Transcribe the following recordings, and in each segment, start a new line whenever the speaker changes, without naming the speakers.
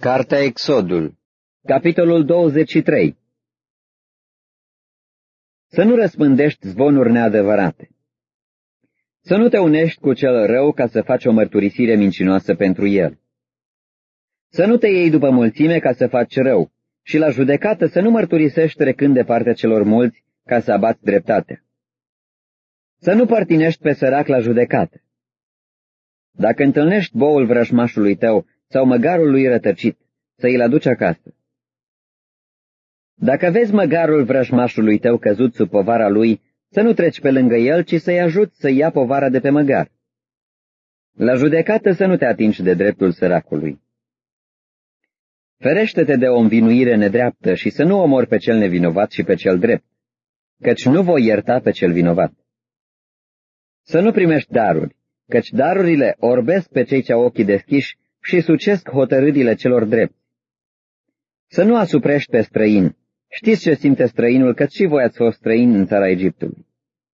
Cartea Exodul, capitolul 23. Să nu răspândești zvonuri neadevărate. Să nu te unești cu cel rău ca să faci o mărturisire mincinoasă pentru el. Să nu te iei după mulțime ca să faci rău și la judecată să nu mărturisești trecând de partea celor mulți ca să abați dreptatea. Să nu părtinești pe sărac la judecată. Dacă întâlnești boul vrăjmașului tău sau măgarul lui rătăcit, să îl aduci acasă. Dacă vezi măgarul vrăjmașului tău căzut sub povara lui, să nu treci pe lângă el, ci să-i ajuți să ia povara de pe măgar. La judecată să nu te atingi de dreptul săracului. Ferește-te de o învinuire nedreaptă și să nu omori pe cel nevinovat și pe cel drept, căci nu voi ierta pe cel vinovat. Să nu primești daruri, căci darurile orbesc pe cei ce au ochii deschiși și sucesc hotărârile celor drepți. Să nu asuprești pe străin. Știți ce simte străinul, căci și voi ați fost străini în țara Egiptului.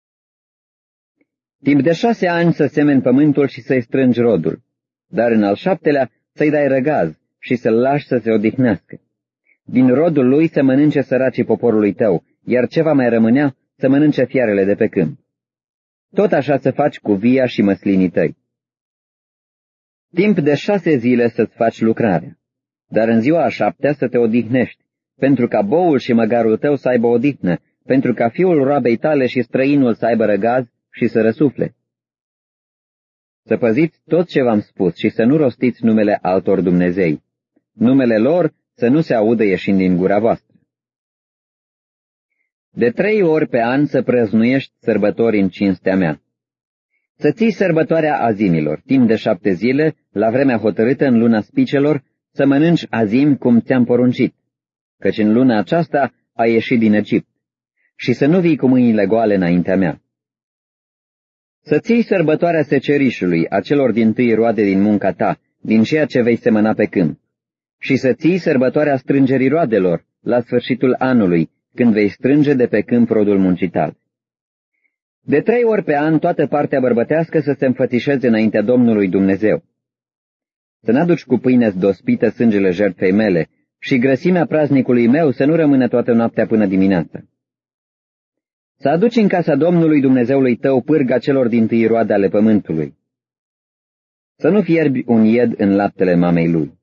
Timp de 6 ani să semeni pământul și să-i strângi rodul, dar în al 7-lea să-i dai răgaz și să-l lași să se odihnească. Din rodul lui să mănânce săracii poporului tău, iar ce va mai rămânea să mănânce fiarele de pe câmp. Tot așa să faci cu via și măslinii tăi. Timp de 6 zile să-ți faci lucrarea, dar în ziua a 7-a să te odihnești, pentru ca boul și măgarul tău să aibă odihnă, pentru ca fiul roabei tale și străinul să aibă răgaz și să răsufle. Să păziți tot ce v-am spus și să nu rostiți numele altor dumnezei. Numele lor să nu se audă ieșind din gura voastră. De 3 ori pe an să prăznuiești sărbători în cinstea mea. Să ții sărbătoarea azimilor, timp de 7 zile, la vremea hotărâtă în luna spicelor, să mănânci azim cum ți-am poruncit, căci în luna aceasta ai ieșit din Egipt, și să nu vii cu mâinile goale înaintea mea. Să ții sărbătoarea secerișului, a celor dintâi roade din munca ta, din ceea ce vei semăna pe câmp, și să ții sărbătoarea strângerii roadelor, la sfârșitul anului, când vei strânge de pe câmp rodul muncii tale. De 3 ori pe an toată partea bărbătească să se înfățișeze înaintea Domnului Dumnezeu. Să n-aduci cu pâine zdospită sângele jertfei mele și grăsimea praznicului meu să nu rămână toată noaptea până dimineața. Să aduci în casa Domnului Dumnezeului tău pârga celor dintâi roade ale pământului. Să nu fierbi un ied în laptele mamei lui.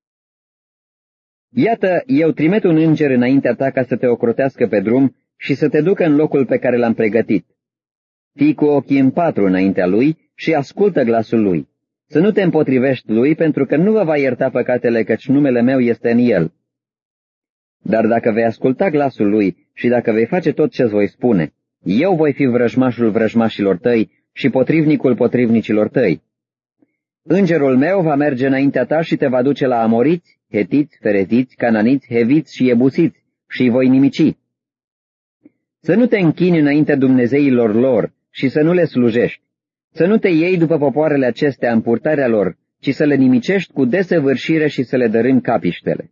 Iată, eu trimit un înger înaintea ta ca să te ocrotească pe drum și să te ducă în locul pe care l-am pregătit. Fii cu ochii în 4 înaintea lui și ascultă glasul lui. Să nu te împotrivești lui, pentru că nu vă va ierta păcatele, căci numele meu este în el. Dar dacă vei asculta glasul lui și dacă vei face tot ce-ți voi spune, eu voi fi vrăjmașul vrăjmașilor tăi și potrivnicul potrivnicilor tăi. Îngerul meu va merge înaintea ta și te va duce la amoriți, hetiți, fereziți, cananiți, heviți și ebusiți și îi voi nimici. Să nu te închini înaintea dumnezeilor lor și să nu le slujești. Să nu te iei după popoarele acestea în purtarea lor, ci să le nimicești cu desăvârșire și să le dărâmi capiștele.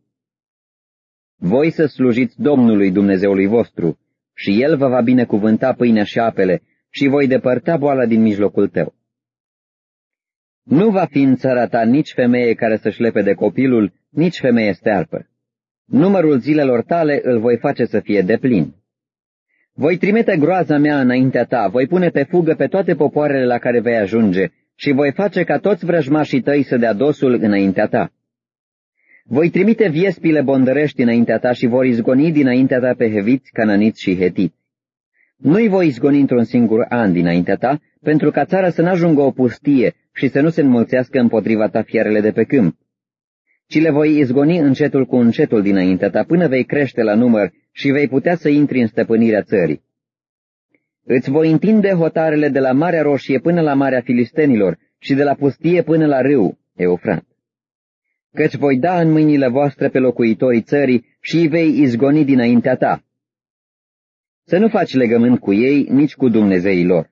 Voi să slujiți Domnului Dumnezeului vostru și El vă va binecuvânta pâinea și apele și voi depărta boala din mijlocul tău. Nu va fi în țara ta nici femeie care să-și lepede copilul, nici femeie stearpă. Numărul zilelor tale îl voi face să fie deplin. Voi trimite groaza mea înaintea ta, voi pune pe fugă pe toate popoarele la care vei ajunge și voi face ca toți vrăjmașii tăi să dea dosul înaintea ta. Voi trimite viespile bondărești înaintea ta și vor izgoni dinaintea ta pe heviți, cananiți și hetiți. Nu-i voi izgoni într-un singur an dinaintea ta, pentru ca țara să n-ajungă o pustie și să nu se înmulțească împotriva ta fiarele de pe câmp, ci le voi izgoni încetul cu încetul dinaintea ta până vei crește la număr și vei putea să intri în stăpânirea țării. Îți voi întinde hotarele de la Marea Roșie până la Marea Filistenilor și de la pustie până la râu Eufrat. Căci voi da în mâinile voastre pe locuitorii țării și îi vei izgoni dinaintea ta. Să nu faci legământ cu ei, nici cu dumnezeii lor.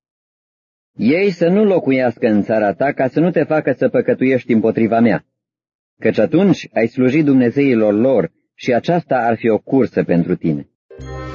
Ei să nu locuiască în țara ta, ca să nu te facă să păcătuiești împotriva mea, căci atunci ai sluji dumnezeilor lor și aceasta ar fi o cursă pentru tine.